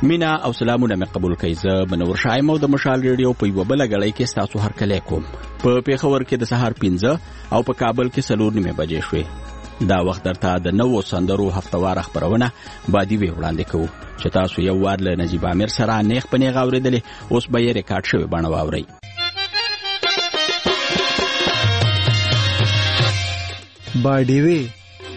مینا او سلامونه مې قبول کړئ. زه بنور شایم او د مشال ریډیو په یوه بله غړۍ کې ستاسو هرکلی کوم. په پیښور کې د سهار 15 او په کابل کې 4:30 بجې شوې. دا وخت درته د نوو سندرو هفتوار خبرونه بادي وی وړاندې کوو چې تاسو یو وار له نجیب عامر سره نیغ په نیغ اورېدلې، اوس به یې ریکارډ شوی بڼه واورئ. بادي وی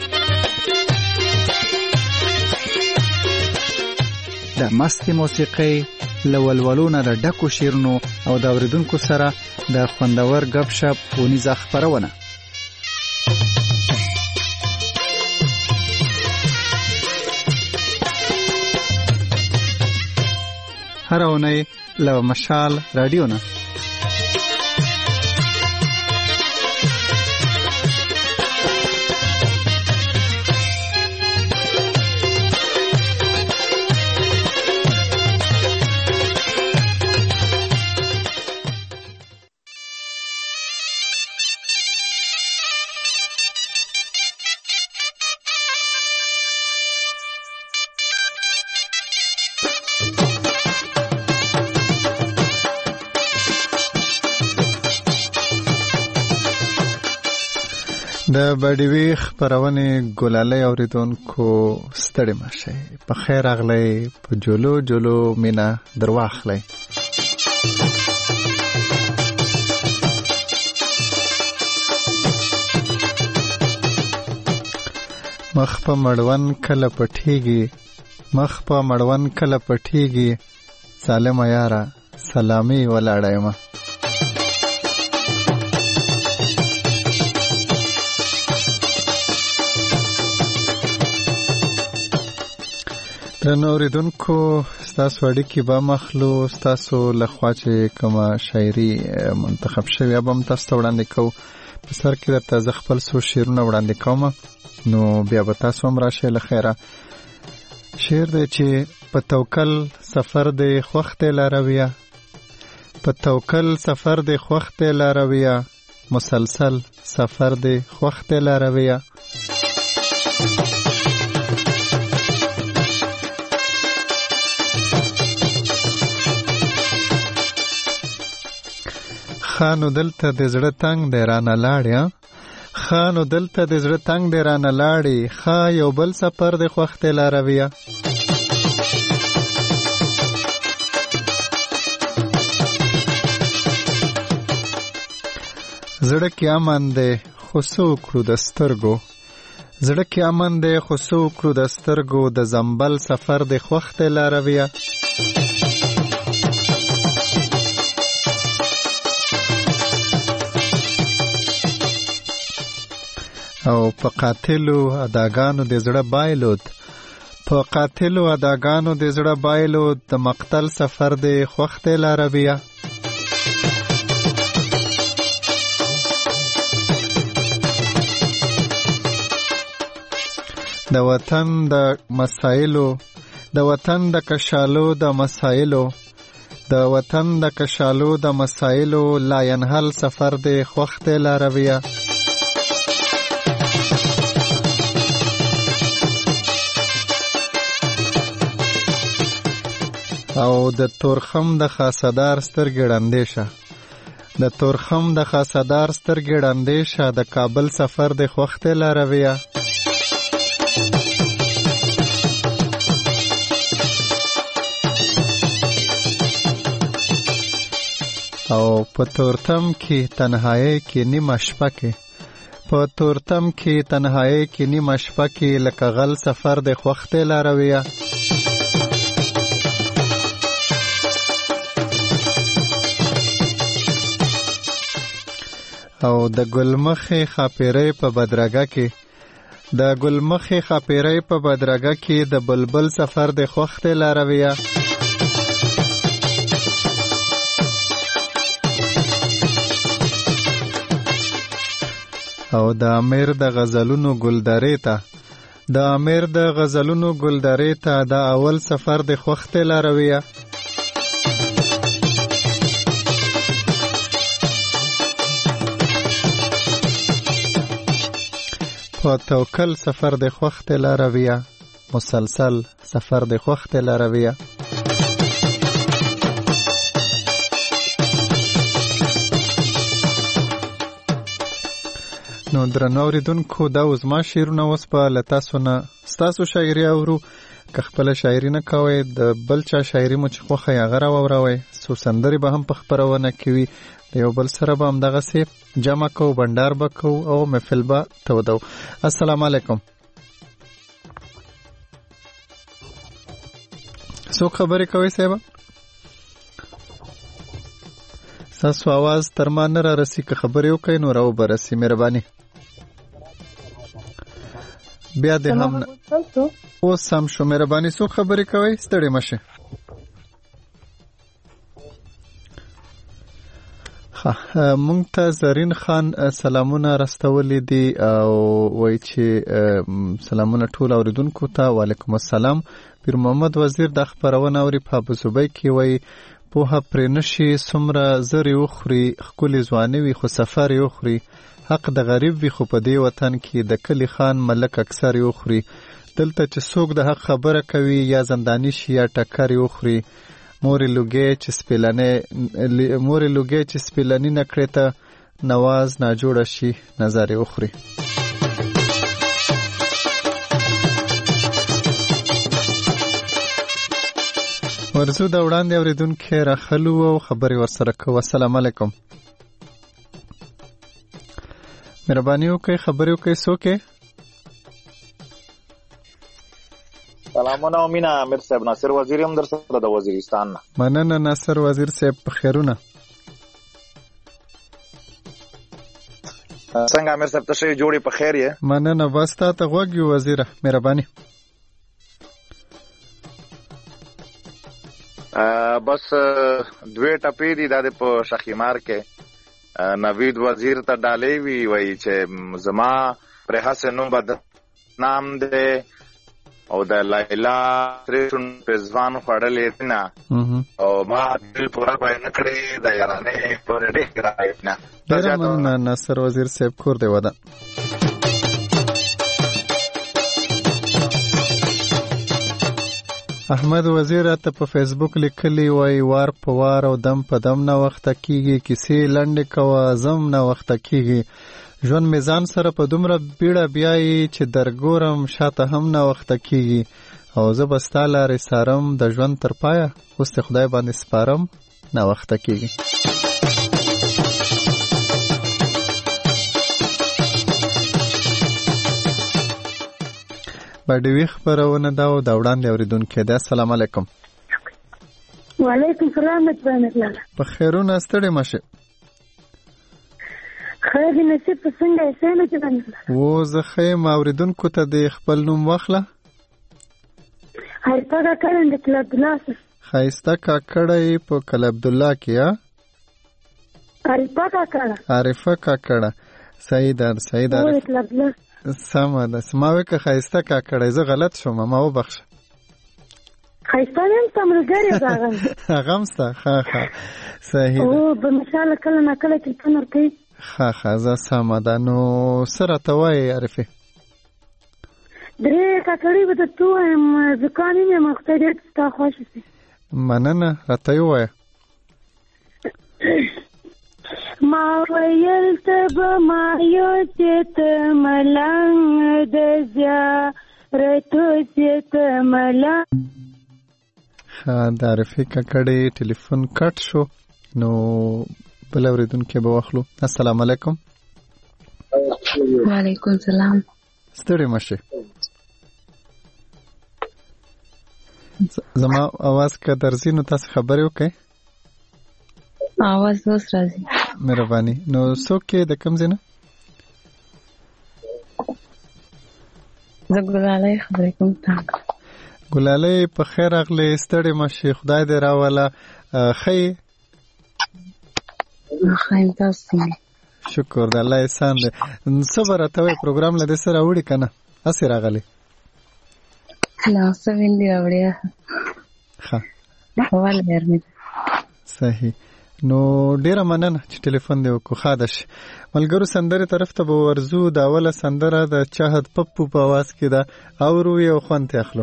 د مستي موسیقۍ لولولونه د ډکو شیرونو او د اوریدونکو سره د خوندور غب شپ ونیزه خبرونه. هر اونۍ له مشال رادیو نه د بډوي خبرونه ګلالۍ اوریدونکو ستړي مشه په خیر اغلی په جولو جولو مینا درواخلی. مخ په مړون کله پټیږي سالم یاره سلامي ولاړایم. نوریدونکو ستاسو اړیکې به مخلو ستاسو لخوا چې کومه شاعري منتخب شوی به هم تاسو ته وړاندې کوو. په سر کې درته زه خپل څو شعرونه وړاندې کوم، نو بیا به تاسو هم راشئ له خیره. شعر دی چې په توکل سفر دی خوښ دی لارویه، په توکل سفر دی خوښ دی لارویه، مسلسل سفر دی خوښ دی لارویه. خانو دلته د زړه تنگ دی رانه لاړې، خانو دلته د زړه تنگ دی رانه لاړې، خا یو بل سفر دی خوښ دی لارویه. زړه کې امن دی خو څه وکړو د سترګو، زړه کې امن دی خو څه وکړو د سترګو، د زنبل سفر دی خوښ دی لارویه. او په قاتلو اداګانو د زړه بایلود، په قاتلو اداګانو د زړه بایلود، د مقتل سفر دی خوښ دی لارویه. د وطن د مسایلو، د وطن د کشالو د مسایلو، د وطن د کشالو د مسایلو، لا ینحل سفر دی خوښ دی لارویه. او د تورخم د خاصدار سترګې ړندې شه، د تورخم د خاصدار سترګې ړندې شه، د کابل سفر دی خوښ دی لارویه. او په تورتم کې تنهایی کې نیمه شپه کې، په تورتم کې تنهایی کې نیمه شپه کې، لکه غل سفر دی خوښ دی لارویه. او د ګلمخې خاپیرۍ په بدرګه کې، د ګلمخې خاپیرۍ په بدرګه کې، د بلبل سفر دی خوښ دی لارویه. او د امیر د غزلونو ګلدارې ته، د امیر د غزلونو ګلدارې ته، د اول سفر دی خوښ دی لارویه. په توکل سفر دی خوښ دی لارویه، مسلسل سفر دی خوښ دی لارویه. نو درنو اوریدونکو دا زما شعرونه اوس په لتاسو نه ستاسو شاعري اورو که خپل شاعري نه کوئ د بل چا شاعري مو چې خوښه یې هغه راوروئ څو سندرې به هم په خپرونه کې وي د یو بل سره به همدغسې جمع کوو بنډار به کوو او محفل به تودو. السلام علیکم. څوک خبرې کوئ صاحبه؟ ستاسو आवाज تر ما نه را رسي که خبرې وکړئ نو راو به رسي مهرباني. بیا دې هم اوس هم شو مهرباني. څوک خبرې کوئ؟ ستړې مه شئ. مونږ ته زرین خان سلامونه راستولي دي او وایي چې سلامونه ټول اوریدونکو ته. وعلیکم السلام. پیر محمد وزیر د خپرونه اوري په ابوظبي کې وایي پوهه پرې نشي څومره زر یې وخوري ښکلې ځواني وي خو سفر یې وخوري حق د غریب وي خو په دې وطن کې د کلي خان ملک اکثر یې وخوري دلته چې څوک د حق خبره کوي یا زنداني شي یا ټکر یې وخوري مورې لوګې چې سپیلني نه کړې ته نواز ناجوړه شي نظر یې وخوري. ورزو دا وړاندې اوریدونکي راخلو او خبرې ورسره کوو. السلام علیکم. مهرباني وکړئ خبرې وکړئ. څوک یې؟ سلامونه امینه امیر صاحب. ناصر وزیر هم در سره د وزیرستان نه. مننه ناصر وزیر صاحب په خیرونه. څنګه امیر صاحب تشه جوړې په خیر یې؟ مننه بس تا ته غوږ یو وزیره مهرباني. بس دوی ټپې دي دا په شخیمار کې نوید وزیر ته ډالې وی وایي چې زما پر حسن نوم بد نام دی او د لیلا تریشن په ځوان خړلې نه او ما دل پورا پای نه کړې د یارانه پر دې راځي نه. درمن ناصر وزیر صاحب کور دی ودا. احمد وزیر ته په فیسبوک لیکلی وای وار په وار او دم په دم نه وخت کیږي کیسې لنډ کوه زم نه وخت کیږي ژوند میزان سره په دومره بیړه بیاي چې درګورم شاته هم نه وخت کیږي او زه بستا لارې سارم د ژوند تر پایه اوس ته خدای باندې سپارم نه وخت کیږي. باډوي خبرونه دا او دا وړاندې اوریدونکو ده. السلام علیکم. وعلیکم السلام ورحمت الله. په خیرونه ستړي مشه. خیر دې نصیب څنګه یې څنګه چلند؟ و زه خیم اوریدونکو ته د خپل نوم واخله. عارفه کاکړه د کلب عبدالله. خایسته کاکړه په کلب عبدالله کې ها؟ عارفه کاکړه. صحیح ده صحیح ده. سمه ده. سماوي که خایسته کاکړه زه غلط شوم ما وبخښه. خایسته نیم سمرګری زاغم. هغه ستا ها صحیح ده. او په مثال کله نه کله چې تنور کوي. ها زه سمه ده. نو سره ته وایي عارفه درې کاکړې به ته وایم ځکانې مې مختلف ستا خوښ شي. مننه راته وایه. ما ویل ته به ما یو چې ته ملنګ د زیارتو چې ته ملنګ. د عارفې کاکړې ټلیفون کټ شو نو بل اوریدونکي به واخلو. السلام علیکم. وعلیکم السلام. ستړي مشه. زما आवाज که درځي نو تاسو خبرې وکړئ. आवाज اوس راځي. مهرباني. نو څوک کې د کوم ځای نه؟ زه ګلالۍ خبرې کوم. ګلالۍ په خیر راغلې. ستړې مشه. خدای دې راوله. ښه خایم تاسو. شکر د الله احسان دی. صبر راته وای پروګرام له دې سره وړي کنه اسې راغلی. لا څه ویندې راوړی. ښه حواله ورمې. صحیح. نو ډیره مننه چې ټلیفون دی وکړو. خادش ملګرو سندره طرف ته به ورزو. د اوله سندره د چاهد پپو په आवाज کې ده اورو یو خوند ته اخلو.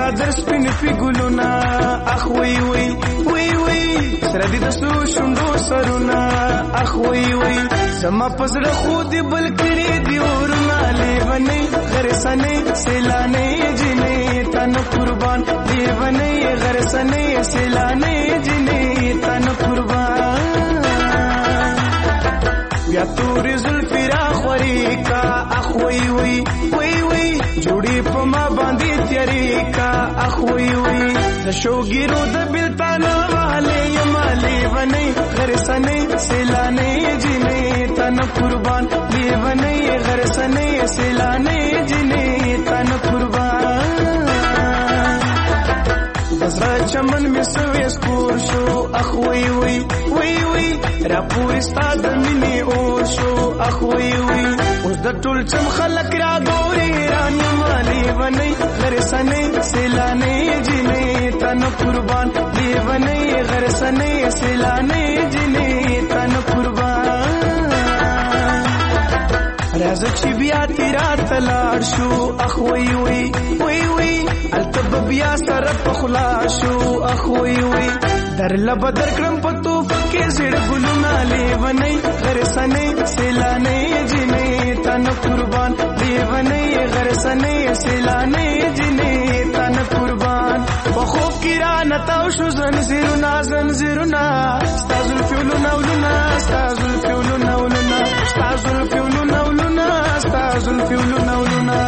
چادر سپین پی ګلونه اخ وی وی وی وی سره دې د سرو شونډو سرونه اخ وی وی زما پزړه خو دې بل کړي دی ورونه لیونی غرسنی سیلانی جنې تن قربان لیونی غرسنی سیلانی جنې تن قربان بیا تورې زلفې راخورې کا اخ وی وی وی وی جوړې په ما باندې تیارې کا اخ وی وی د شوګیرو د بلتانه والې یما لیونی غرسنی سیلانی جنې تن قربان لیونی غرسنی سیلانی جنې تن قربان بزرا چمن می سوې سکور شو اخ وی وی وی وی را پوری ستاد منی اور شو اخ وی وی اوس د ټول چم خلک را ګوري رانی مالی ونی غرسنی سیلانی جنې تن قربان دی ونی غرسنی سیلانی جنې تن قربان راځه چې بیا تیرا تلاړ شو اخ وی وی وی وی التب بیا سره پخلا شو اخ وی وی در لبدر کړم په توفه کې زړ ګلونه لیونی غرسنی سیلانی جنې تن قربان لیونی غرسنی سیلانی جنې تن قربان په خوب کې را نتاو شو زنځیرونه زنځیرونه ستا زلفولونه ولونه ستا زلفولونه ولونه ستا زلفولونه ولونه ستا زلفولونه ولونه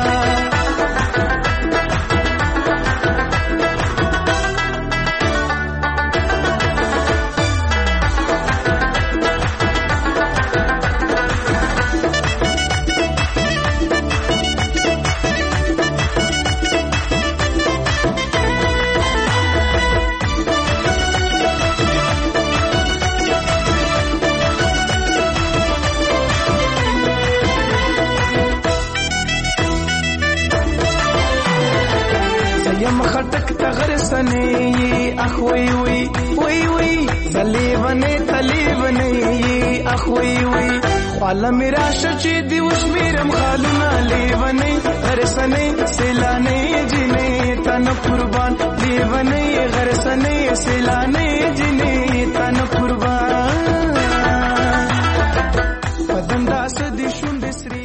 یم خټک تغرسنی اخ وی وی وی وی زلیونی تلیونی اخ وی وی خواله میرا شچی دی وشمیرم خالونه لیونی غرسنی سیلانی جنې تن قربان لیونی غرسنی سیلانی جنې تن قربان بدن داس دی شونډې سری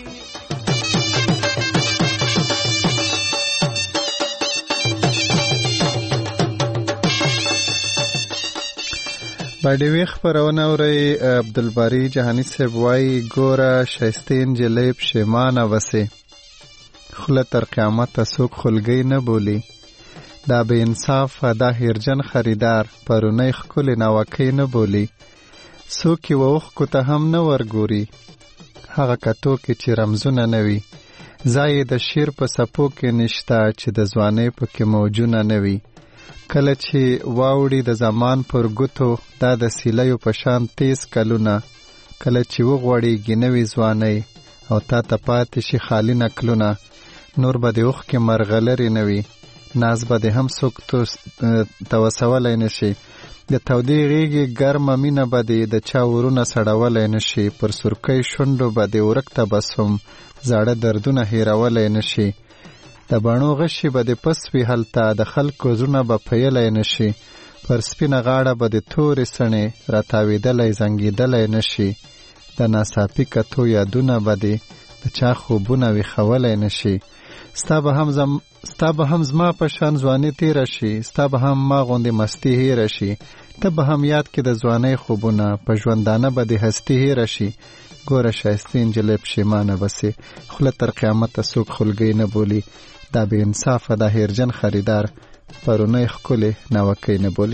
باډیوی خبرونه اوري عبدالباری جهانی صاحب وایي ګوره شایستې نجلۍ پښیمانه وسې خوله تر قیامته څوک خولګۍ نه بولي دا بې انصافه دا هیرجن خریدار پرونی ښکلې ناوکۍ نه بولي څوک یې اوښکو ته هم نه ورګوري هغه کتو کې چې رمزونه نه وي ځای یې د شیر په څپو کې نشته چې د ځوانۍ پکې موجونه نه وي کله چې واوړي د زمان پر ګوتو دا د سیلیو په شان تیز کلونه کله چې وغوړېږي نوې ځوانۍ او تا ته پاتې شي خالي نکلونه نور به د اوښکې مرغلرې نه وي ناز به دې هم څوک توسولی نه شي د تودې غېږې ګرمه مینه به دې د چا ورونه سړولی نه شي پر سرکۍ شونډو به دې ورک تبسم زاړه دردونه هېرولی نه شي د بڼو غشي به د پس وي هلته د خلکو زړونه به پیلی نه شي پر سپینه غاړه به د تورې سڼې راتاوېدلی زنګېدلی نه شي د ناڅاپي کتو یادونه به د چا خوبونه ویښولی نه شي ستا به هم زما په شان ځواني تېره شي ستا به هم ما غوندې مستي هېره شي ته به هم یاد کې د ځوانۍ خوبونه په ژوندانه به د هستي هېره شي ګوره شایستې نجلۍ پښیمانه بسې خوله تر قیامته څوک خولګۍ نه بولي دا بې انصافه دا هیرجن خریدار پرونی ښکلې ناوکۍ نه بولي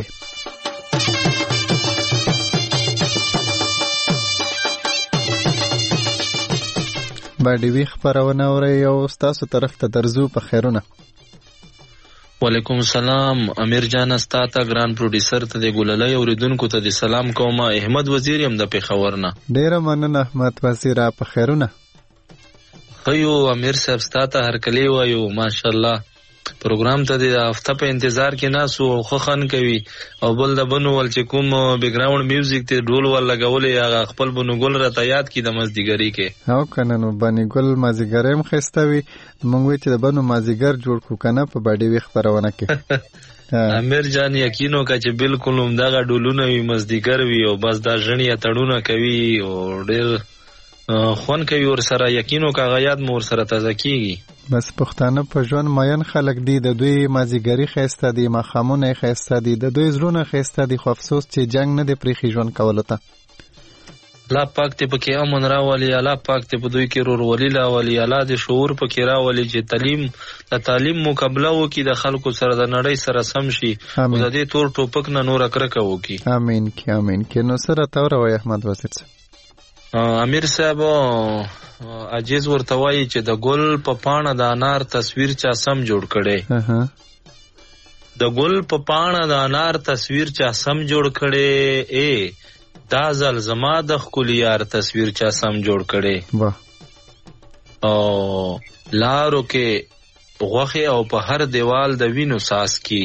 باډیوي خپرونه اورئ او ستاسو طرف ته درځو په خیرونه وعلیکم السلام امیر جان ستا ته ګران پروډیوسر ته د ګلالۍ اوریدونکو ته د سلام کوم احمد وزیر یم د پېښور نه ډیره مننه احمد وزیر په خیرونه خیو امیر صاحب ستا ته هرکلی وایو ماشاءالله پروګرام ته د هفته په انتظار کې ناسو او خخن کوي او بل د بنو ول چې کوم بیک گراوند میوزیک ته ډول ول لګولې هغه خپل بنو ګل را ته یاد کی د مازدیګری کې او کنه نو بنی ګل مازیګرم خستوي مونږ وی چې د بنو مازیګر جوړ کو کنه په باډي وی خبرونه کې امیر جان یقینو کا چې بالکل هم دغه ډولونه وي مازدیګر وي او بس دا ژړیا تړونه کوي او ډېر خون کوي ور سره یقینو کا غیاد مور سره تازه کیږي بس پښتانه په ژوند ماین خلک دي د دوی مازیګری خسته دي مخامونه خسته دي د دوی زړونه خسته دي خو افسوس چې جنگ نه دی پرې ژوند کولو ته الله پاک ته پکې امن راولي الله پاک ته په دوی کې رورولي راولي الله دې شعور پکې راولي چې تعلیم مقابله وکي د خلکو سره د نړۍ سره سم شي او د دې تور ټوپک نه نور کرکه وکي امين کې نو سره تور وای احمد وزیر امیر صاحب عجیز ورته وایي چې د ګل په پاڼه د انار تصویر چا سم جوړ کړي د ګل په پاڼه د انار تصویر چا سم جوړ کړي دا ځل زما د ښکلي یار تصویر چا سم جوړ کړي او لارو کې غوښې او په هر دیوال د وینو ساس کی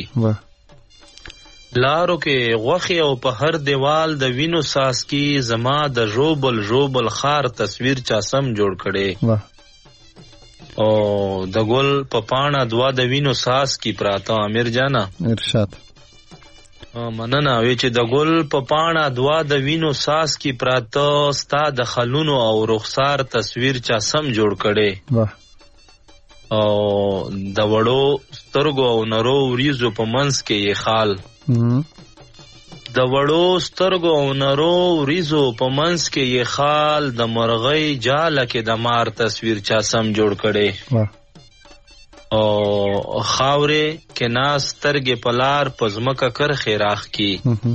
لارو کې غوښې او په هر دیوال د وینو ساس کی زما د ژوبل خار تصویر چا سم جوړ کړي او د ګل په پاڼه دوا د وینو ساس کی پراته امیر جانا ارشاد مننه وی چې د ګل په پاڼه دوا د وینو ساس کی پراته ستا د خلونو او رخسار تصویر چا سم جوړ کړي او د وړو سترګو او نرو وریزو په منځ کې یې خال د وړو سترګو او نرو وریزو په منځ کې یې خال د مرغۍ جاله کې د مار تصویر چا سم جوړ کړي او خاورې کې ناس سترګې په لار په ځمکه کرښې راخ کی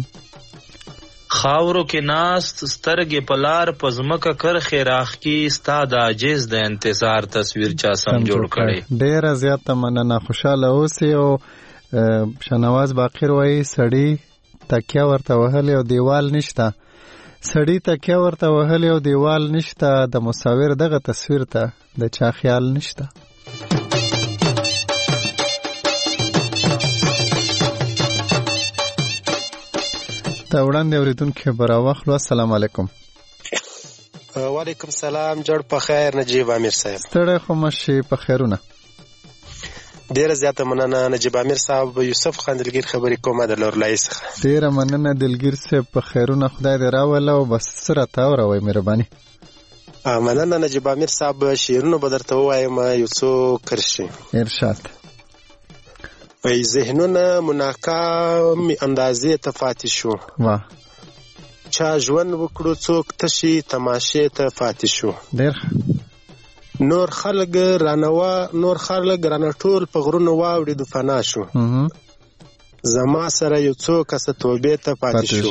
خاورو کې ناس سترګې په لار په ځمکه کرښې راخ کی ستا د عاجز د انتظار تصویر چا سم جوړ کړي ډېره زیاته مننه خوشاله اوسئ او شنواز باقر وایي سړی تکیه ورته وهلی او دیوال نشته سړی تکیه ورته وهلی او دیوال نشته د مصور دغه تصویر ته د چا خیال نشته تا وړاندې اوریدونکو خبر واخلو السلام علیکم وعلیکم سلام جوړ په خیر نجیب امیر صاحب ستړی خو مشي په خیرونه ډیره زیاته مننه نجیب امیر صاحب یوسف خان دلګیر خبرې کومه د لورلای څخه ډیره مننه دلګیر صاحب په خیرونه خدای دې راوله او بس سره تا وروي مهرباني مننه نجیب امیر صاحب شعرونه به درته ووایم یو څو کرښې ارشاد ای ذهنونه مناکام اندازې ته پاتې شو چا ژوند وکړو څوک تشي تماشې ته پاتې شو ډېر نور خلک رانه ټول په غرونو واوړي د فنا شو زما سره یو څو کسه توبې ته پاتې شو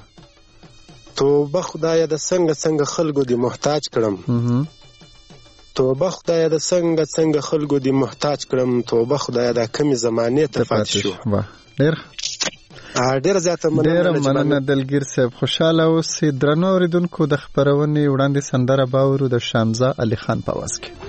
توبه خدای د څنګه خلکو دی محتاج کړم توبه خدای د څنګه خلکو دی محتاج کړم توبه خدای د کمی زمانه ته پاتې شو ډېر زیاته مننه دلګیر صاحب خوشاله اوسئ درنو اوریدونکو د خبرونې وړاندې سندره باورو د شامزه علي خان په आवाज کې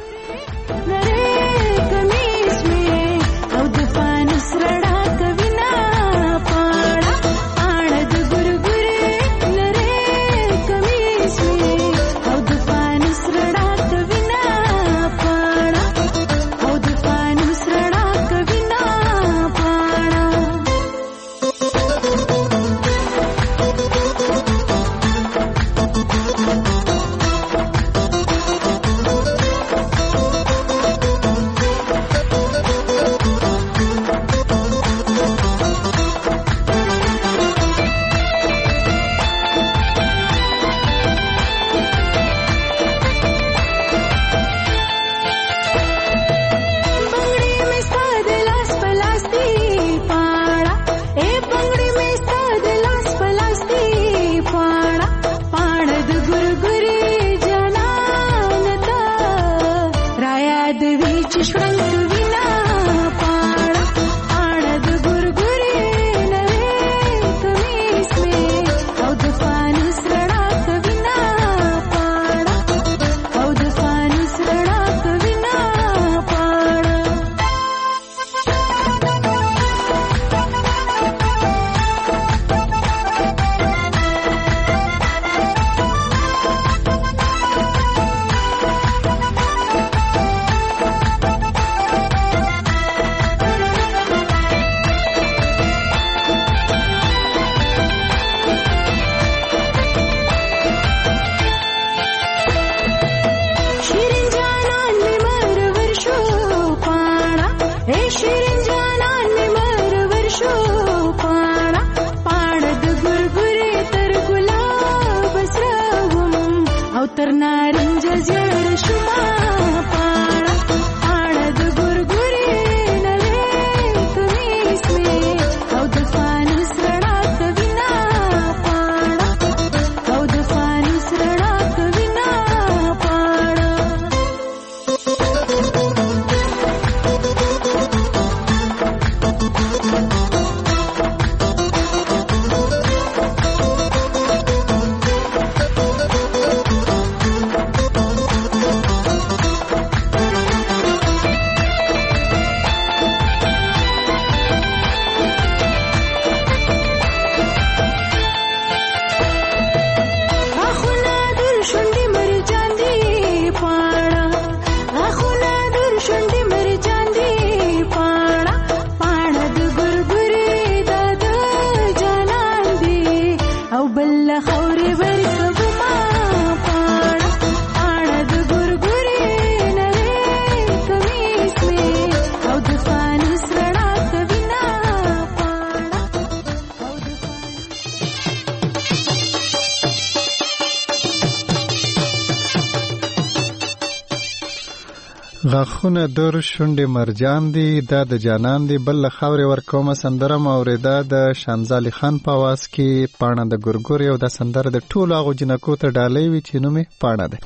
غاښونه در شونډې مرجان دي دا د جانان دي بل له خاورې ورکومه سندره مه اورېده د شانزالي خان په اواز کې پاڼه د ګورګور یو دا سندره د ټولو هغو جنکو ته ډالۍ وي چې نوم یې پاڼه دی.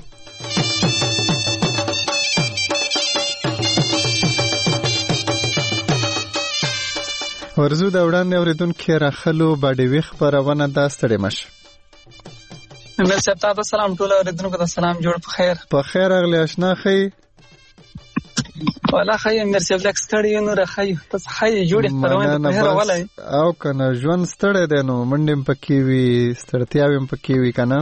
ورزو د وړاندې اورېدونکي راخلو باډیوي خپرونه دا ستړې مشه. امیر صاحب ته سلام، ټول اورېدونکو ته سلام، جوړ په خیر. په خیر راغلی اشنا ښې والا ښه امیر صاحب لږ ستړی یو نو راښیو تاسو ښه جوړې خپرونه په خیر راولی او که نه ژوند ستړی دی نو منډې هم پکې وي ستړتیاوې هم پکې وي که نه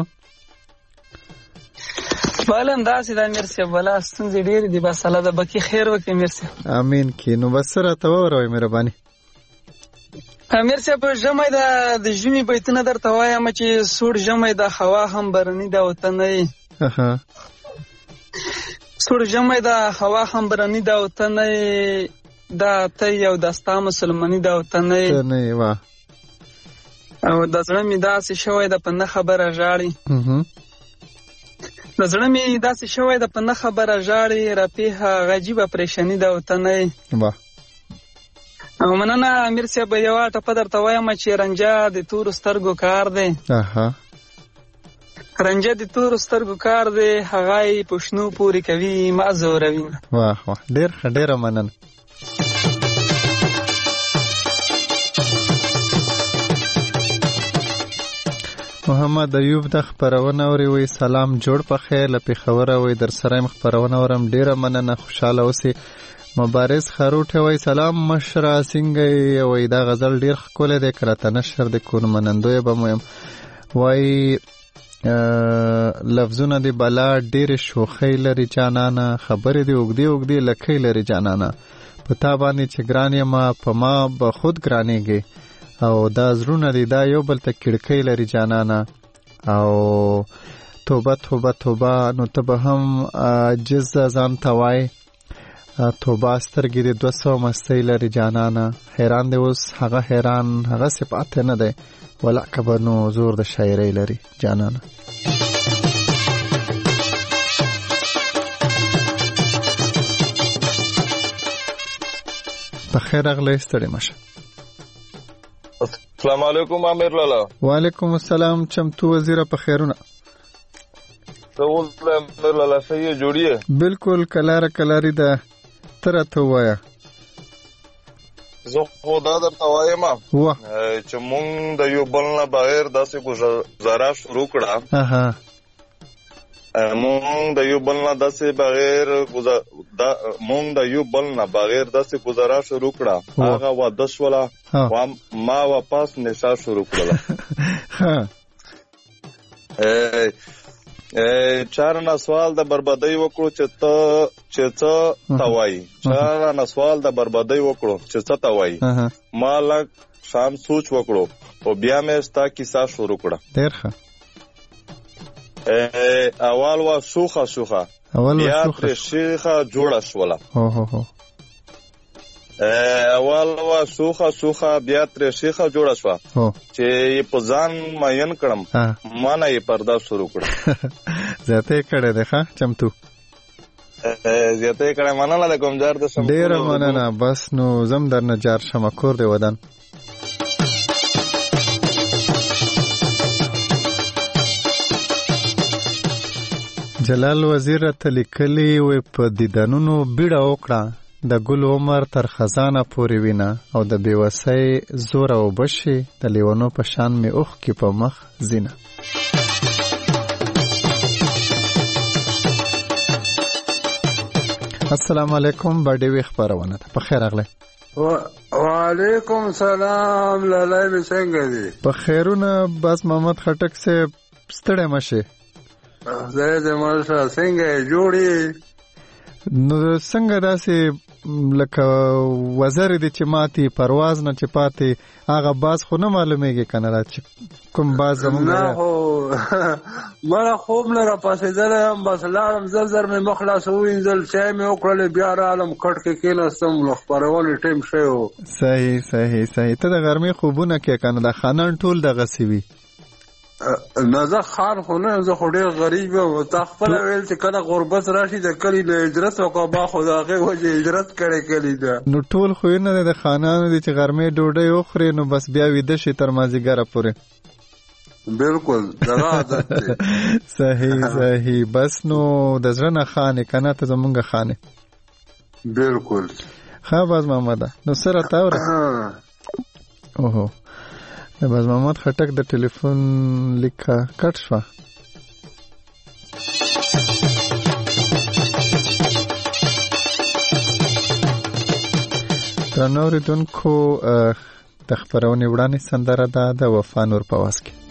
والا همداسې ده امیر صاحب والا ستونزې ډېرې دي بس الله د بقي خیر وکړي امیر صاحب امین کې نو بس څه راته ووروئ مهرباني. امیر صاحب ژمی ده د ژمي بیتونه درته وایم چې سوړ ژمی ده هوا هم برني ده وطنۍ سوړ ژمی ده هوا هم برني ده وطنۍ دا ته یو د ستا مسلماني ده وطنۍ او د زړه مې داسې شوی ده په نه خبره ژاړي د زړه مې داسې شوی ده په نه خبره ژاړي رپېها عجیبه پریشاني ده وطنۍ او مننه امیر صاحب یوه ټپه درته وایم چې رنجه د تورو سترګو کار دی رنجه د تورو سترګو کار دی هغه یې په شنو پورې کوي مه زوروي. واه واه ډېر ښه ډېره مننه. محمد ایوب د خپرونه اوري وی سلام جوړ په خیر له پېښوره وی در سره یم خپرونه اورم ډېره مننه خوشحاله اوسئ. مبارز خروټه وای سلام مشره څنګه وای دا غزل ډیر ښکلی دی که راته نشر دی کون منندوی به مو یم وای لفظونه دی بلا ډېرې شوخۍ لري جانانه خبرې دی اوږدې اوږدې لکۍ لري جانانه په تا باندې چې ګران یمه په ما به خود ګرانېږي او دا زړونه دی دا یو بل ته کړکۍ لري جانانه او توبه توبه توبه نو ته به هم عاجز ځان ته وای توبه سترګې د 200 مستۍ لري جانانه حیران دی اوس هغه حیران هغه صفات نه دی ولا کبر نو زور د شاعرۍ لري جانانه. په خیر راغلی ستړی مشه. السلام علیکم امیر لالا. وعلیکم السلام چمتو وزیره په خیرونه سوال امیر لالا صحیح جوړیه بالکل کلاره کلاری ده تر ته وایا زه خدا درته وایم چې مونږ د یو بل نه بغیر داسې گزاره شروع کړه مونږ د یو بل نه داسې گزاره شروع کړه هغه واده شوله ما واپس نشه شروع کړله چارنا سوال د بربادۍ وکړو چې څه توای چارنا سوال د بربادۍ وکړو چې څه توای ما لږ شام سوچ وکړو او بیا مې ستا کیسه شروع کړه. ډېر ښه. اول وا شوخه بیا ترې شیخه جوړه شوله اول وا سوخه بیا ترې شیخه جوړه شوه چې په ځان ماین کړم ما نه یې پرده شروع کړه. زیاته یې کړی دی ښه چمتو زیاته یې کړی مننه د کوم جار د شم ډېره مننه بس نو زم درنه جار شمه کور دی ودان. جلال وزیر راته لیکلي وی په دیدنونو بیړه وکړه د ګل عمر تر خزانه پورې وینه او د بېوسۍ زور او بشي د لیونو په شان مې اوښکې په مخ زینه. السلام علیکم باډیوي خپرونه ته په خیر راغلی. وعلیکم سلام لالی مې څنګه دي؟ په خیرونه بس محمد خټک صاحب ستړی مشې زه دې ماشه څنګه جوړې نو څنګه داسې لکه وزر دي چې ماتي پرواز نه چې پاتې هغه باز خو نه معلومیږي کنه را چې کوم باز زمونږ نه خو مړه خوب نه را پاسېدلی بس لاړم زر مې مخ لاس ووینځل چای مې وکړلې بیا رالم کټ کې کېناستم نو خپرونې ټیم شی و. صحیح ته د غرمې خوبونه کې کنه د خانان ټول دغسې وي نه زه خان خو نه زه خو ډېر غریب یم تا خپله ویل چې کله غربت راشي د کلي له هجرت وکړه ما خو د هغې وجې هجرت کړی کلي ته نو ټول خو یې نه دی د خانانو دی چې غرمې ډوډۍ وخورې نو بس بیا ویده شي تر مازدیګره پورې بالکل دغه عادت دی صحیح بس نو د زړه نه خانې که نه ته زمونږ خانې بالکل ښه باز محمده نو څه راته اورې اوهو د باز محمد خټک د ټلیفون لیکه کټ شوه درنو اورېدونکو د خپرونې وړاندې سندره ده د وفا نور په آواز کې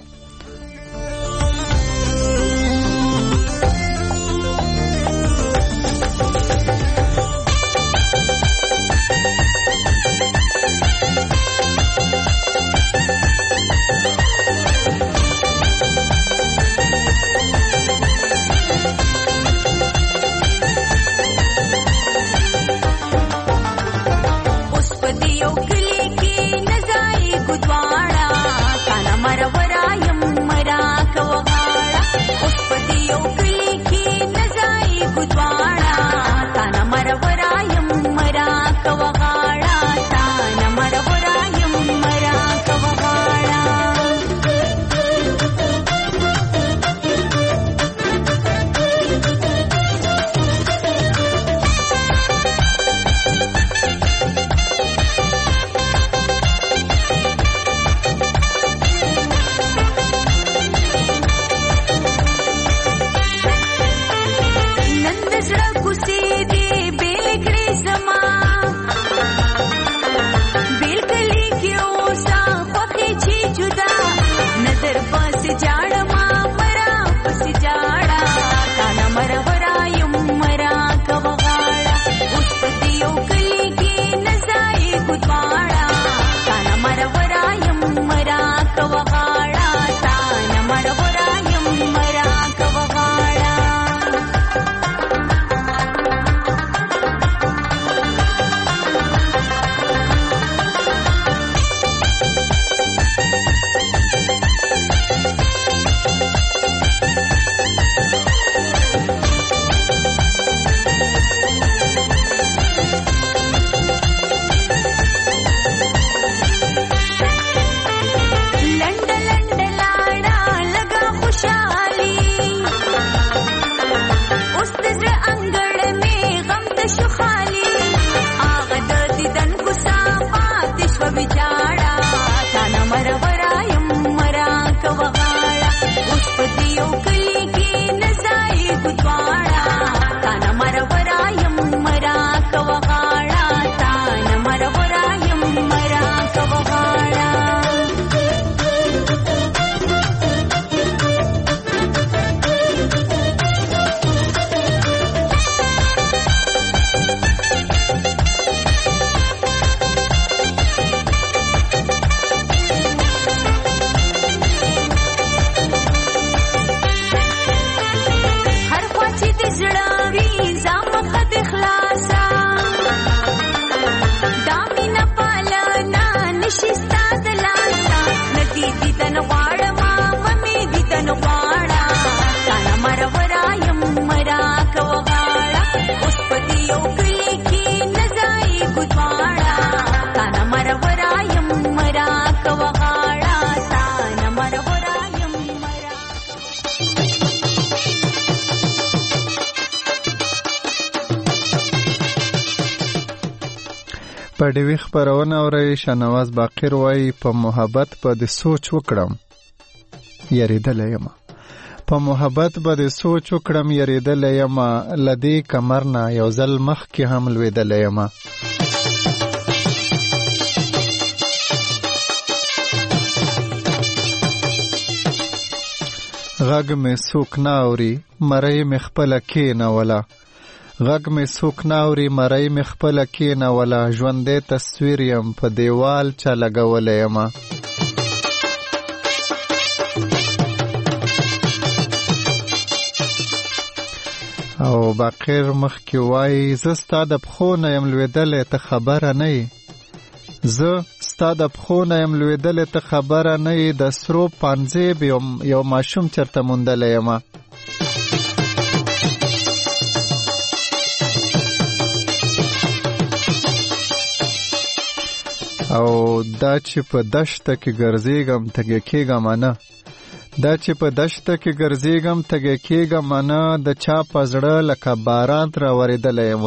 په ډیوی خبرونه اوري شنواز باقر وای په محبت به د سوچ وکړم یریدل یم په محبت به د سوچ وکړم یریدل یم لدی کمرنا یو ځل مخ کې هم لویدل یم غږ مې څوک نه اوري مرۍ مې خپله کېنوله غږ مې څوک نه اوري مرۍ مې خپله کېنوله ژوندی تصویر یم په دیوال چا لګولی یمه او باقر مخکې وایي زه ستا د پښو نه یم لوېدلی ته خبره نه یې زه ستا د پښو نه یم لوېدلې ته خبره نه یې د سرو پانځیب یو ماشوم چېرته موندلی یمه او دا چې په دشته کې ګرځېږم تږی کېږم نه دا چې په دشته کې ګرځېږم تږی کېږم نه د چا په زړه لکه باران راورېدلی یم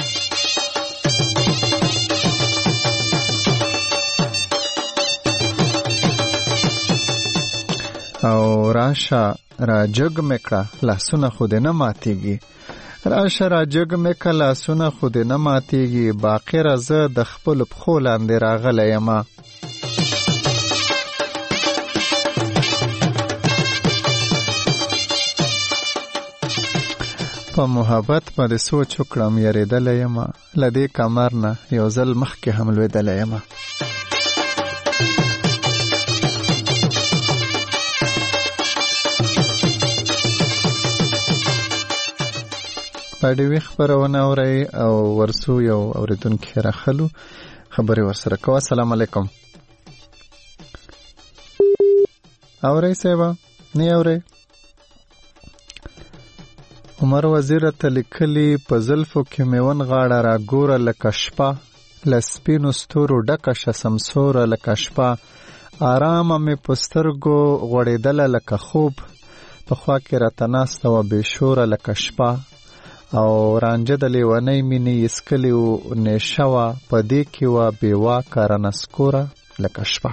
او راشه را جګ مې کړه لاسونه خو دې نه ماتېږي راشه را جګ مې کړه لاسونه خو دې نه ماتېږي باقره زه د خپلو پښو لاندې راغلی یم په محبت باندې سوچ وکړم یریدلی یم له دې کمر نه یو ځل مخکې هم لوېدلی یم پاډوي خبرونه اوري او ورسو یو اوریدونکي راخلو خبري ورسره کوه السلام علیکم اوري سیوا نه اوري عمر وزیر ته لیکلي په زلفو کې میون غاړه را ګوره لکه شپه لسپینو ستورو ډکه شه سمسوره لکه شپه آرامه مې په سترګو غوړېدله لکه خوب پخوا کې راته ناسته وه بېشوره لکه شپه او رانجه د لیونۍ مینې اسکلې و نیشه وه په دې کې وه بېواکه رانسکوره لکه شپه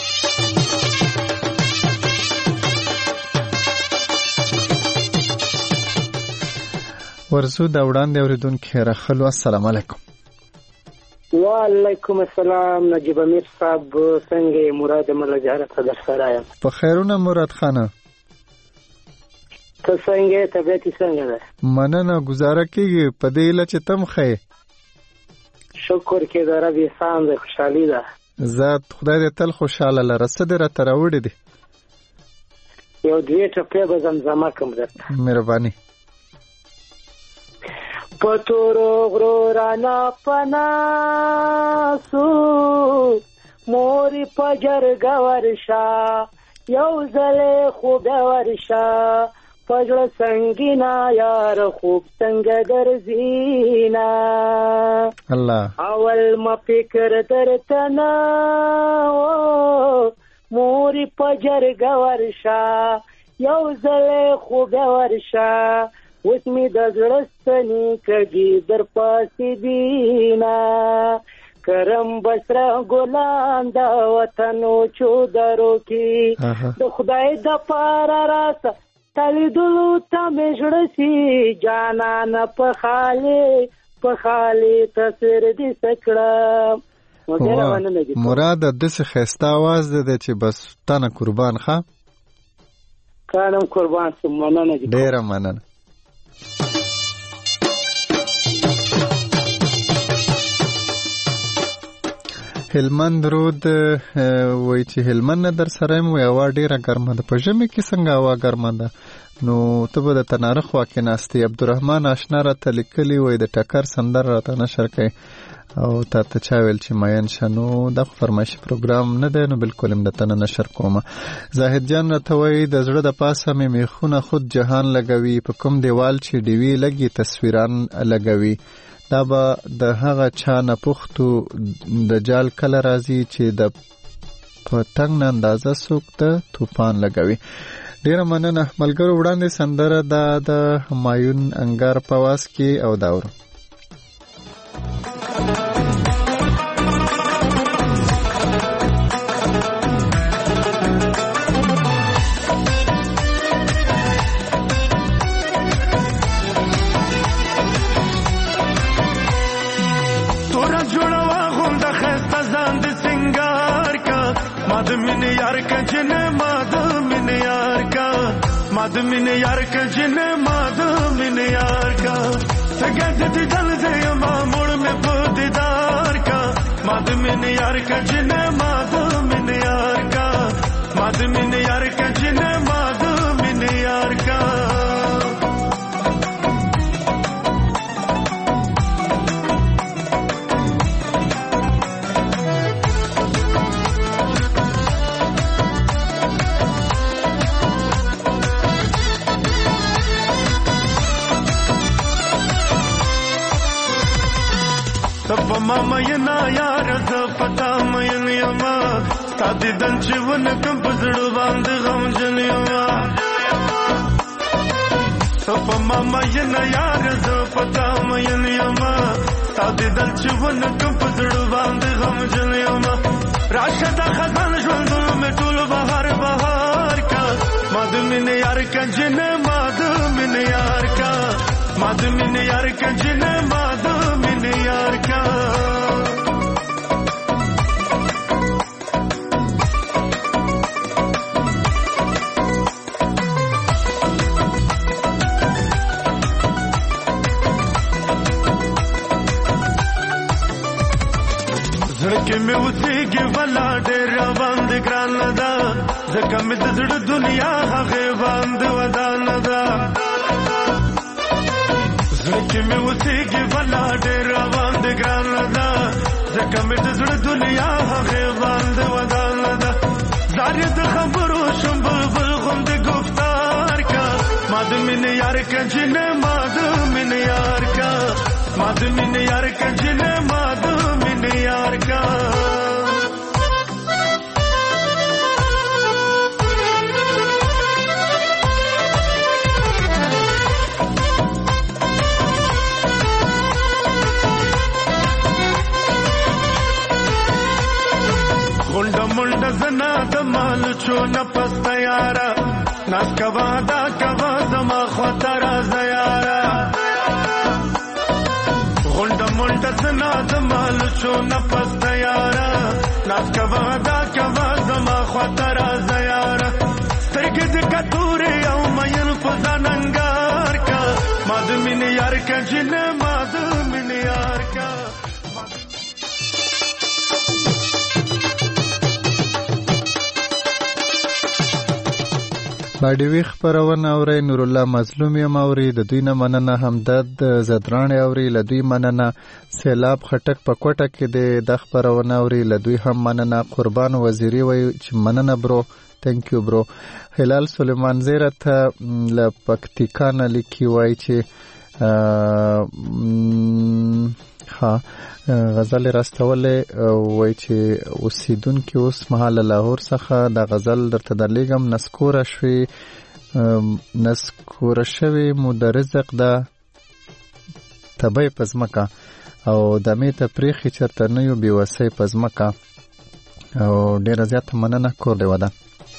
ورزو دا وړاندې اوریدونکي راخلو السلام علیکم وعلیکم السلام نجیب امیر صاحب څنګه مراد ملجهره صدر سره یم په خیرونه مراد خانه ته څنګه طبیعت څنګه ده مننه گزاره کیږي په دې اله چې تم خې شکر کې د رب احسان ده خوشحالي ده ذات خدای دې تل خوشاله لره څه دې راته راوړي دي یو دوی ټپې به زمزمه کوم درته مهرباني پتورو غرو رانا پناسو موری پجرگا ورشا یو زل خوب ورشا پجر سنگینا یار خوب سنگ در زینا الله اول ما فکر در تنا موری پجرگا ورشا یو زل خوب ورشا اوس می د زړستنی کږي در پاسې دینا کرم بسره ګلان د وطنو چودرو کې د خدای د پاره راته تلیدلو ته مې زړه سي جانان په خالي تصویر دې سکړه مراد داسې ښایسته آواز دی چې بس تانه قربان ښه کانم قربان سم مننه ډېره مننه هلمند رود وای چې هلمند در سره مو هوا ډیره ګرمه ده په ژمي کې څنګه هوا ګرمه ده نو ته به د تناره خوا کې ناستې عبدالرحمن اشنا راته لیکلي وای د ټکر سندر راته نشر کوي او تا ته چا ویل چې ماین شنو دا فرمایشي پروګرام نه دی نو بالکل هم د تنه نشر کومه زاهد جان راته وای د زړه د پاسه مې میخونه خود جهان لګوي په کوم دیوال چې ډیوي لګي تصویران لګوي دا به د هغه چا نه پوښتو د جال کله راځي چې د پتنګ نه اندازه څوک د طوفان لګوي ډیره مننه ملګرو وړاندې سندره دا د همایون انګار په واس کې او داور مادمین یار کا جن مادمین یار کا سگد دل دے مامور میں دیدار کا مادمین یار کا جن مادمین یار کا مادمین یار کا جن مادمین یار کا تا دیدن چې ونکم په زړه باندې غمجن یما په ماما یې نه یار زه پتا مین یما تا دیدن چې ونکم په زړه باندې غمجن یما راشه دا خزان ژوندون مې ټول بهار بهار کا ما د مینې یار کنجنه ما د مینې یار کا ما د مینې یار کنجنه ما د مینې یار کا زړه مې اوسېږي ولا ډېر باندې ګران ده ځکه مې د زړه دنیا هغه باندې ودان ده زړه مې اوسېږي ولا ډېر باندې ګران ده ځکه مې د زړه دنیا هغه باندې ودان ده زارې د خبرو شم بلبل غوندې گفتار کا ما د مینې یار کنجنه ما د مینې یار کا ما د مینې یار کنجنه ما د مینې یار کا غونډه منډه زنا د مال چونه پسته یارا ناس کوا دا کوا زما خطر زیارا غونډه منډه زنا د مال چونه پسته یارا ناس کوا دا کوا زما خطر زیارا سترګې د کتورې او مېن په ځاننګار کا ما د مینې یار کنجنه ما د مینې یار کا باډیوي خبرونه اوري نور الله مظلوم یم اوري د دوی نه مننه همدرد زدران اوري له دوی مننه سیلاب خټک په کوټه کې د خبرونه اوري له دوی هم مننه قربان وزیری وای چې مننه برو تhank you برو هلال سلیمان زیرت له پکتیکا نه لیکي وای چې ها غزل راستولې وای چې اوسیدونکو اوس مهال لاهور څخه د غزل درته د لګم نسکور شوی مو د رزق د تبې پزمکا او د می ته پریخي چرته نه یو بیوسې پزمکا او ډیر زیات مننه کولې ودا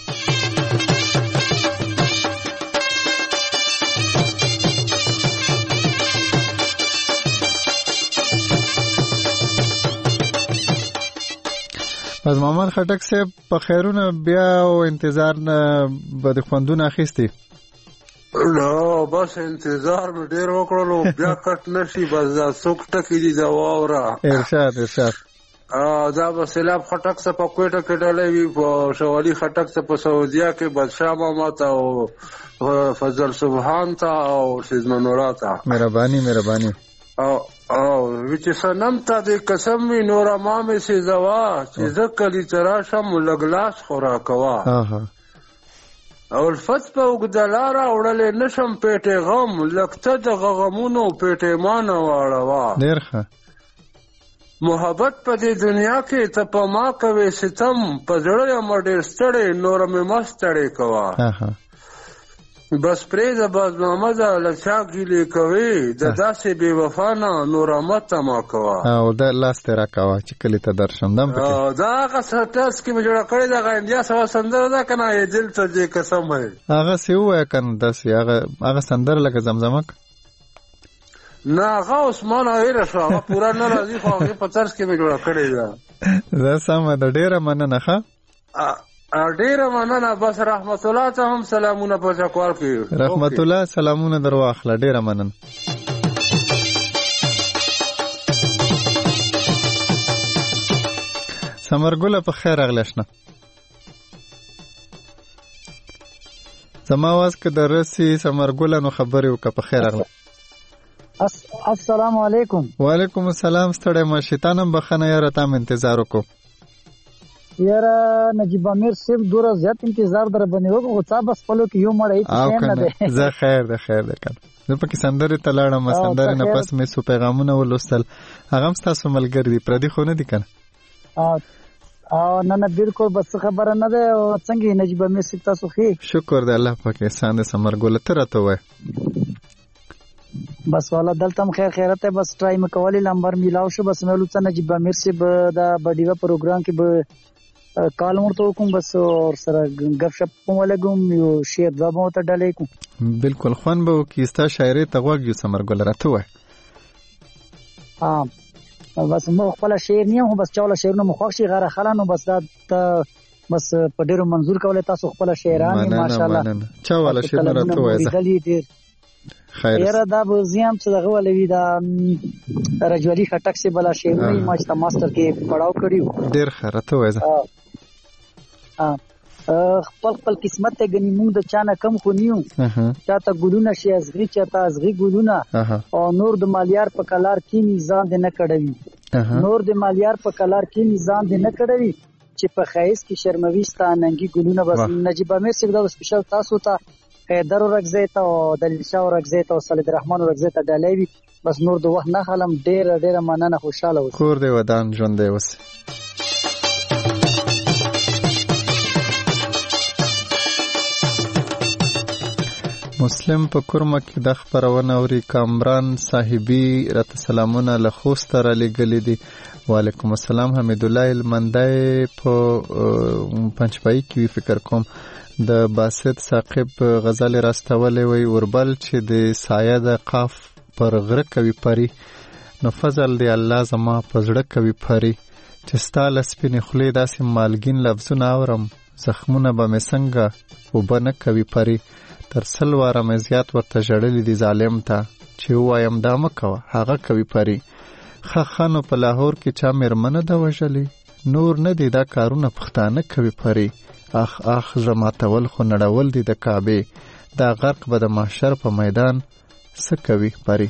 از محمد خټک صاحب په خیرونه بیا او انتظار نه بد خوندونه اخیستی نو بس انتظار مې ډیر وکړلو بیا کټ نشي بس دا څوک ټکی دي دا واوره ارشاد دا به سیلاب خټک څخه په کوټه کې ډلې وي په شوالي خټک څخه په سعودیا کې بادشاہ محمد او فضل سبحان ته او سیزمن نورا ته مهرباني او وچ سنم ته د قسم وی نور امام سي زوا چې زکلی تراشم لګلاس خورا کوا او الفت په وګدلارا وړلې نشم پیټه غم لکته د غغمونو پیټه مان واړوا ډیرخه محبت په دې دنیا کې ته په ما کوي ستم په زړه مډر ستړې نور مې مستړې کوا بس پریزه باز محمد لچا ګیلې کوي د داسې بے وفا نه نور مت ما کوا او د لاس تیرا کوا چې کلی ته درشم دم پکې دا هغه سټاس کې مې جوړ کړی دا انډیا سوا سندره دا کنه یې دل ته دې قسم ہے هغه سی وای کنه داسې هغه سندره لکه زمزمک نه هغه عثمان ایر شو هغه پورا نه راځي خو هغه په ترس کې مې جوړ کړی دا سم د ډیره مننه ښه ډیره مننه بس رحمت الله ته هم سلامونه په چکوال کې رحمت الله سلامونه درواخله ډیره مننه سمرګله په خیر اغلشنه زما واز که درسي سمرګله نو خبرې وکړه په خیر اغله السلام علیکم وعلیکم السلام ستړی ما شیطانم بخنه یاره تام انتظار وکړو یاره نجیب امیر صاحب دوره زیات انتظار در باندې وکړو خو څا بس خپلو کې یو مړی هیڅ نه دی زه خیر ده کنه زه پکې سندرې ته لاړم سندرې نه پس مې سو پیغامونه ولوستل هغه هم ستاسو ملګري دي پردي خو نه دي کنه نه بالکل بس خبره نه ده. او څنګه نجیب امیر صاحب تاسو ښه؟ شکر دی الله پاک احسان دې ثمرګل ته راته وای. بس والا دلته هم خیرته بس ټرای مکوالي نمبر میلاو شو بس مې ولڅ نجیب امیر صاحب دا بډیوا پروګرام کې به کال ورته کوم بس اور سره غف شپ کوم لګوم یو شعر دا مو ته ډالې کوم. بالکل خوان به کیستا شاعري ته وګیو ثمرګل راته وای. بس مو خپل شعر نه هم بس چاله شعرونه مخ شي غره خلانو بس دا بس په ډیرو منظور کولای تاسو خپل شعران ماشاءالله چا والا شعر راته وای. خیر دا به زیام څه دغه ولوي دا رجولی خټک سي بلا شعرونه ما چې ماستر کې پڑھاو کړیو. ډیر خرته وای. خپل قسمت ته غنی موږ د چانه کم خونیو چاته ګلونه شي ازغي چاته ازغي ګلونه او نور د مالیار په کلار کې میزان دې نه کړوي. نور د مالیار په کلار کې میزان دې نه کړوي چې په خیس کې شرموي ستا ننګي ګلونه. بس نجیب امیر صاحب دا سپیشل تاسو ته حیدر ورغزیت او دلیل شاه ورغزیت او صالح الرحمن ورغزیت ډالوي. بس نور د وخت نه خلم ډیر مننه خوشاله اوسئ. کور دې ودان ژوند دې اوسئ. مسلم په کورمه کې د خبرونه اوري. کامران صاحبي رات سلامونه له خوست را لګلې دي. وعلیکم السلام. حمید الله المندای په پنځپای کې فکر کوم د باسط ثاقب غزل راستولې وي وربل چې د سایه د قاف پر غره کوي پري نو فضل دی الله زما پزړه کوي پري چې ستاله سپینې خولې داسې مالګین لفظونه اورم زخمونه به مې څنګه وبنه کوي پري تر سل واره مې زیات ورته ژړلې دي ظالم ته چې ووایم دا مه کوه هغه کوي پري خانو په لاهور کې چا مېرمنه ده وژلې نور نه دی دا کارونه پښتانه کوي پري اخ زماتول خو نړول دي د کعبې دا غرق به د محشر په میدان څه کوي پري.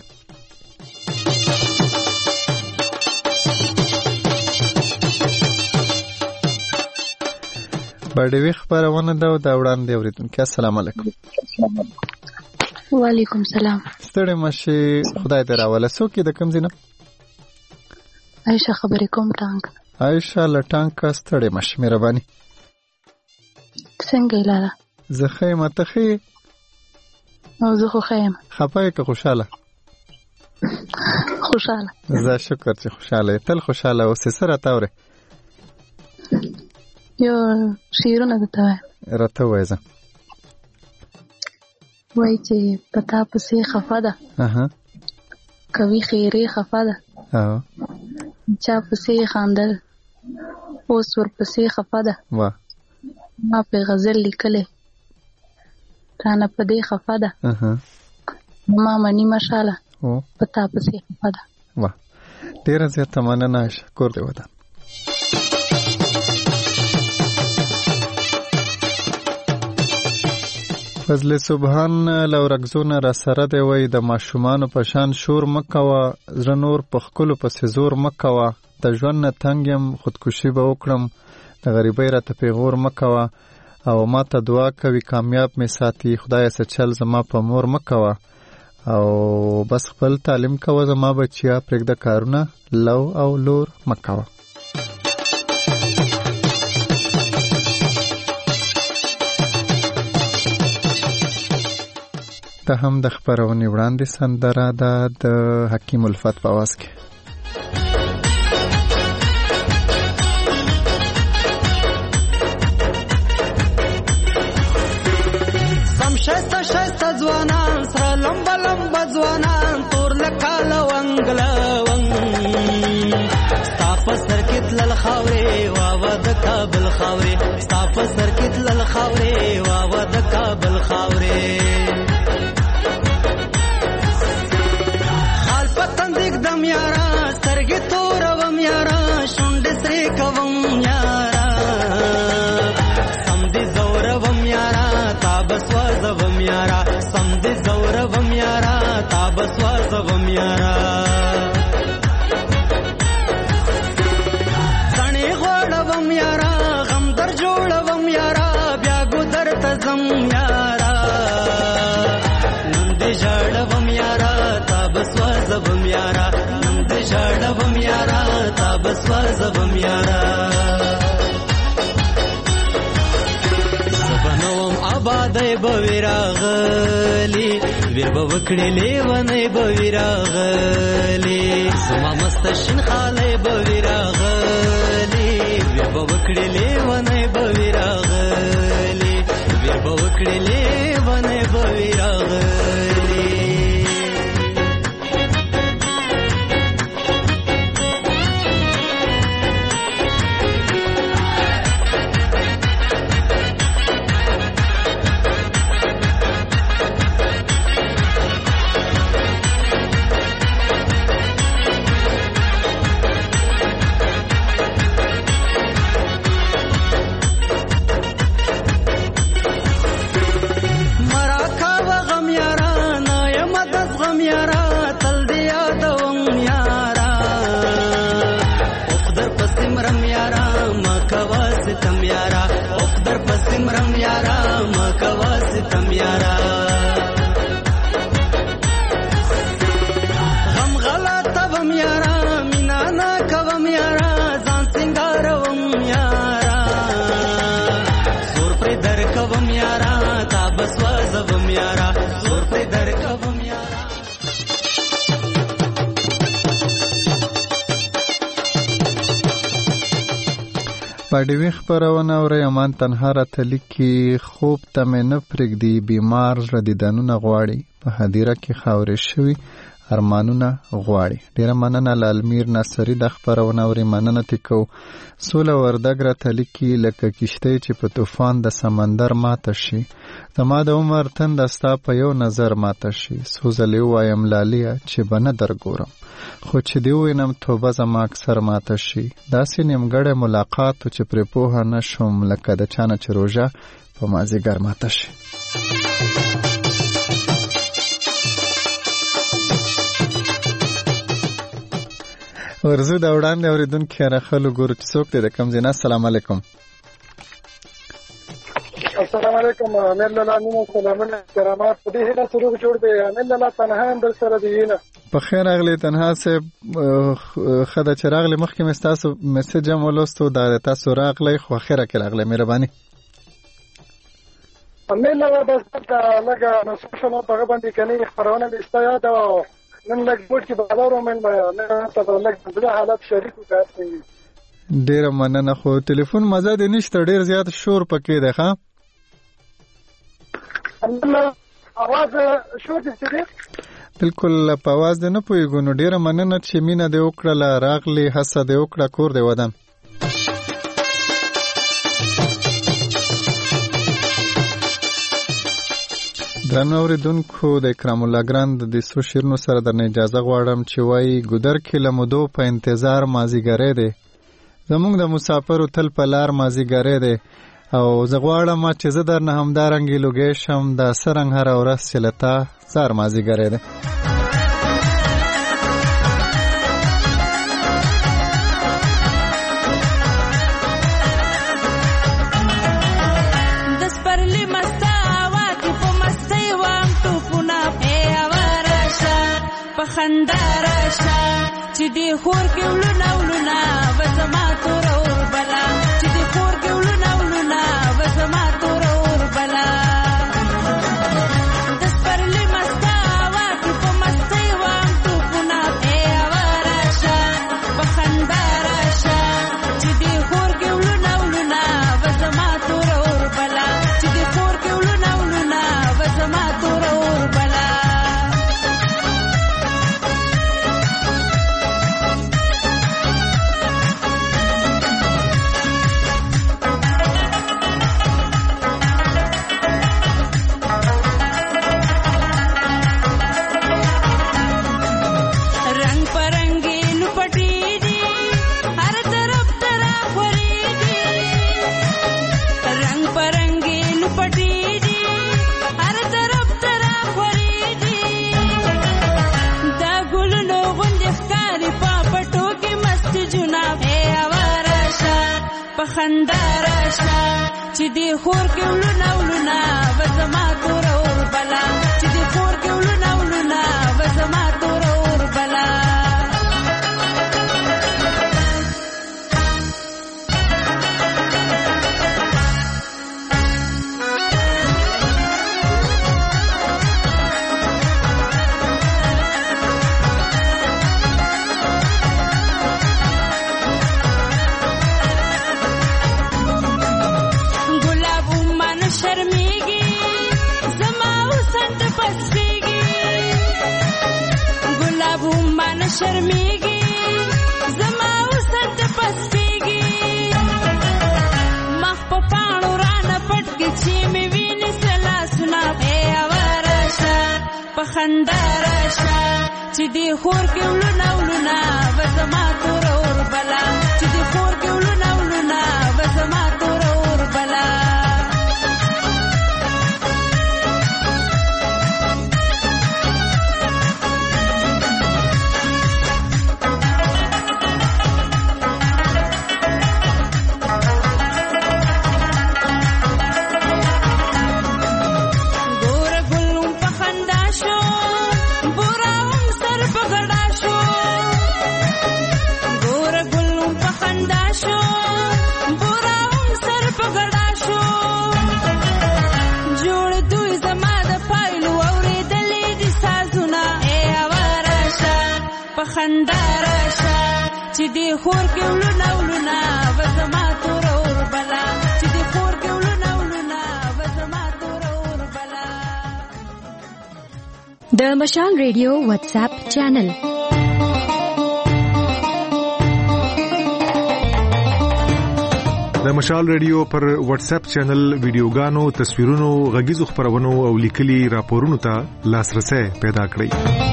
بډوي خبرونه ده دا وړاندې اوریدونکو السلام علیکم. وعلیکم السلام. ستړي مشه خدای دې راوله څوک د کوم ځای؟ عائشہ خبرې کوم ټانک. عائشہ لټانک ستړي مشه مهرباني. څنګه لاله؟ زه خیمه ته خې؟ او زه خو خیمه. خپای که خوشاله؟ خوشاله. زه شکر چې خوشاله تل خوشاله اوسې سره تاوره. یو شیرونه دته وای. راته وای زه. وای چې پتا پسې خفه ده. کوي خیره خفه ده. چا پسې خاندل اوس ور پسې خفه ده. واه. ما په غزل لیکلې رانه په دې خفه ده ما منی مشاله پتا پسې خفه ده. واه ډیره زیاته مننه شکر دی وطن. فضل سبحان لورګزونه را سره دی وای د ماشومان په شان شور مکوا زره نور په خپل پسې زور مکوا د ژوند نه تنګم خودکشي به وکړم د غریبۍ راته پیغور مکوا او ما ته دعا کوي کامیاب می ساتي خدای څه چل زما په مور مکوا او بس خپل تعلیم کوه زما بچیا پرېږده کارونه لو او لور مکوا. ته هم د خبرونې وړاندې سندره ده د حکیم الفت په आवाज کې. شایسته ځوانان سره لمبه لمبه ځوانان تور لکه لونګ لونګ ستا په سر کې تلل خاورې واوه د کابل خاورې ستا په سر کې تلل خاورې واوه د کابل خاورې خال په تندیک دم یارا سترګې توروم یارا شونډې سرې کوم یارا سم دې زوروم یارا تا بس وازوم یارا سم دې زوروم یارا تا بس وازوم یارا ځنې غوړوم یارا غم در جوړوم یارا بیا ګودر ته ځم یارا نن دې ژړوم یارا تا بس وازوم یارا نن دې ژړوم یارا تا بس وازوم یارا خاله بویراغلی ویر بوکړي لیونه بویراغلی زما مستشین خاله بویراغلی ویر بوکړي لیونه بویراغلی ویر بوکړي لیونه بویراغلی باډوي خبرونه اوري امان تنها راته لیکي خوب ته مې نه پرېږدي بیمار زړه دیدنونه غواړي په هدیره کې خاورې شوي ارمانونه غواړي. ډیره مننه لالمیر ناصري د خبرونه اوري. مننه تکو سوله وردګ راته لیکي لکه کشتۍ چې په طوفان د سمندر ماته شي زما د عمر تنده ستا په یو نظر ماته شي سوزلې ووایم لاليه چې به نه درګورم خو چې دی وینم توبه زما اکثر ماته شي داسې نیمګړی ملاقات چې پرې پوهه نه شوم لکه د چا نه چې روژه په مازدیګر ماته شي. ورزو د وړاندې اورېدونکي راخلو ګورو چې څوک دی د کوم ځای نه. السلام علیکم. السلام علیکم. امیر لالا مینه سلامونه کرامات په دې هیله سروغ جوړ دی. امیر لالا تنها هم در سره دی نه په خیر اغلی تنها صاحب خدا چې راغلی مخکې مې ستاسو میسج هم ولوستو دا تاسو راغلی خو اخره کې راغلی مهرباني. امیر لالا بس لږه نصوصونه په هغه باندې کني خبرونه مې ستا یاد نن لږ موټ کې بازار ومن نه تاسو لږ د حالت شریک وکړئ. ډیره مننه خو ټلیفون مزه دې نشته ډیر زیات شور پکې دی ښا الله आवाज شور دې بالکل په आवाज دې نه پويګو نو ډیره مننه چې مینه دې وکړه راغلی حسد دې وکړه کور دې ودان. درنو اوریدونکو د اکرام الله ګراند د سو شیرونو سره درنه اجازه غواړم چې وای ګودر کې لمدو په انتظار مازیګری دی زمونږ د مسافر تل په لار مازیګری دی او زه غواړم چې زه درنه همدارنګې لوګی شم د سرنګ هره ورځ چې لتا زار مازیګری دی. خنداراشا چې دی خور کې ولونه ولونه وزما تور اور بلا چې دی خور کې ولونه ولونه وزما تور اور بلا د سپرلی مستا واکې په مستی وام تو پونه پیاوراشا په خنداراشا چې دی خور کې ولونه ولونه وزما تور اور بلا چې دی خور کې ولونه ولونه وزما تور اور بلا. خنداراشا چې دی خور کې ولونه ولونه وزما تور اور بلا چې دی خور کې ولونه ولونه وزما تور اور بلا. پسپیږي ګلاب هم نه شرمېږي زما وسن ته پسپیږي مخ په پاڼو رانه پټ کې چې مې وینې سلاسونه ای راشه په خندا راشه چې دې خور کې ولونه ولونه و زما تور اور بلا چې دې خور کې ولونه ولونه و زما تور اور بلا خندا راشه چې دې خور کې ولونه ولونه و زما تور اور بلا چې دې خور کې ولونه ولونه و زما تور اور بلا. د مشال ریډیو واتس اپ چینل د مشال ریډیو پر واتس اپ چینل ویډیوګانو تصویرونو غږیزو خبرونو او لیکلي راپورونو ته لاسرسي پیدا کړئ.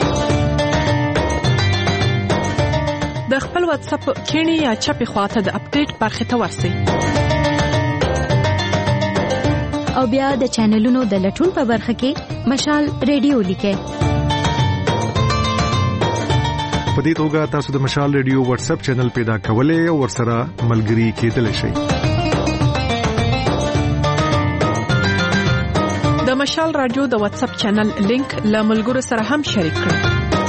د خپل واتس اپ کینی یا چپی خواته د اپډیټ برخه ته ورسئ او بیا د چینلونو د لټون په برخه کې مشال ریډیو لیکئ. په دې توګه تاسو د مشال ریډیو واتس اپ چینل پیدا کولای او ورسره ملګري کېدلی شئ. د مشال رادیو د واتس اپ چینل لینک له ملګرو سره هم شریک کړئ.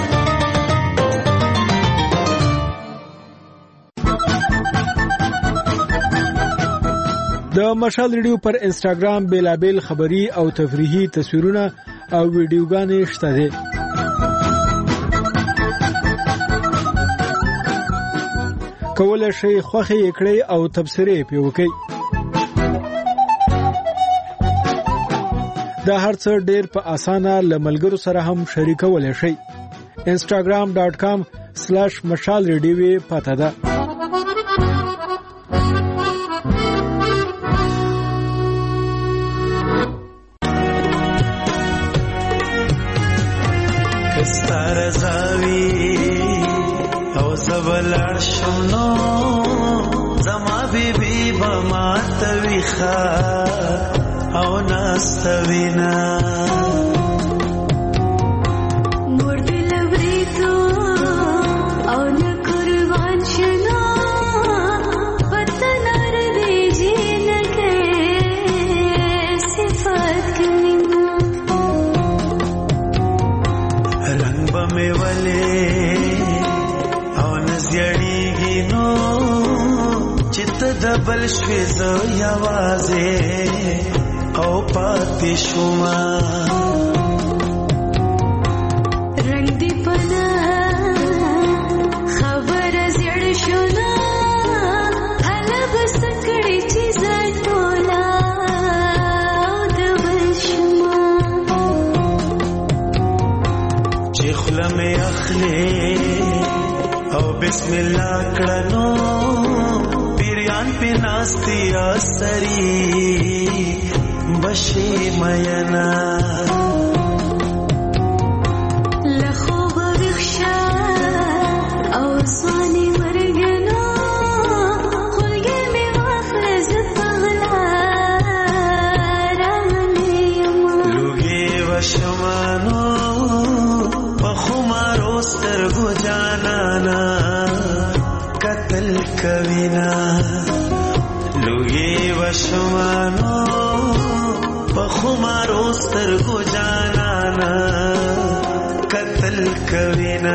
د مشال ریډیو پر انسټاګرام بیلابل خبری او تفریحي تصویرونه او ویډیوګانې شته دي. کولای شئ خوښي کړئ او تبصره پې وکړئ. دا هرڅه ډېر په اسانه له ملګرو سره هم شریکولای شئ. instagram.com/mashalradio پته ده. زاوی او زبلار شونو زما بیبی بما تویخا او ناستوینا مرد لبری تو او نقربان شنا وطنار دیجی نکے صفات کمینا رنگ بمی ولی او نزیڑیگی نو چت دبل شویزو یوازے او پاتی شما رنگ دی پنا خبر زیڑ شنا حلب سکڑی چیزا ٹولا او دبل شما چی خلم اخلی او بسم اللہ کڑنو پیریان پی ناستی آستری بشی مینا لخوب بخشا او سوانی مرگنا خلگی می واخلز پغلا رانیم لوگی و شمانو بخمارو سترگو جانانا قتل کوینا لوگی و شمانو بخمارو سترگو جانانا قتل کوینا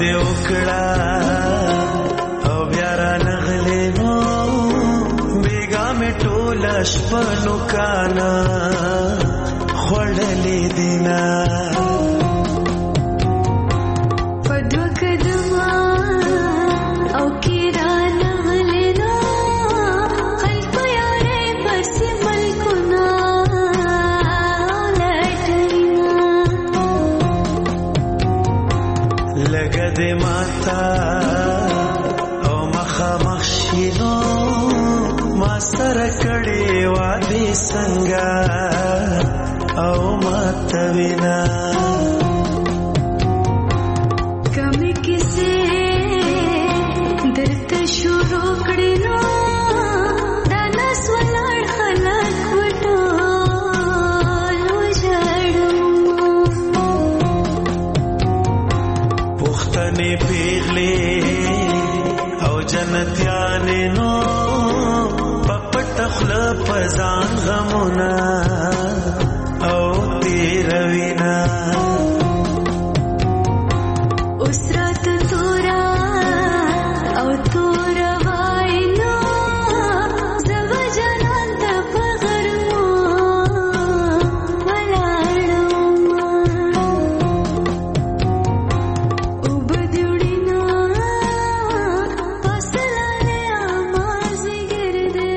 دې وکړه او بیا را نغلې نو بیګا مې ټوله شپه نوکانه خوړلې دینا لګدې ماتا او مخامخ شینو ما سره کړي وادي څنګه او ماته وینا کمې کیسې درته شروع کړې نو دا ناس ولاړ خلک وټول وژړم پښتنې پیغلې او جنتیانې نو پپټ خله پزان غمونه او تیروینا اوس رات تورا او تورا واینا زو جنان ته پغرمو ولاړم او بدوړینا فاصله آواز ګرځي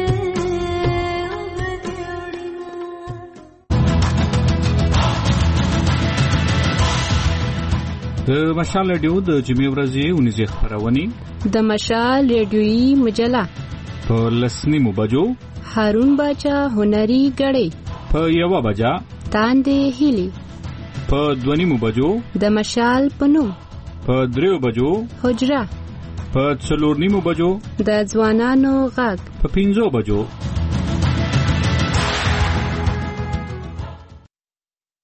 د مشال رادیو د جمعې ورځې 19 خبرونه د مشال رادیوي مجله په لسنیمو بجو هارون باچا هنري غړي په 1 بجا تاندې هلي په 2 بجو د مشال پنوم په 3 بجو حجره په 4 بجو د ځوانانو غږ په 5 بجو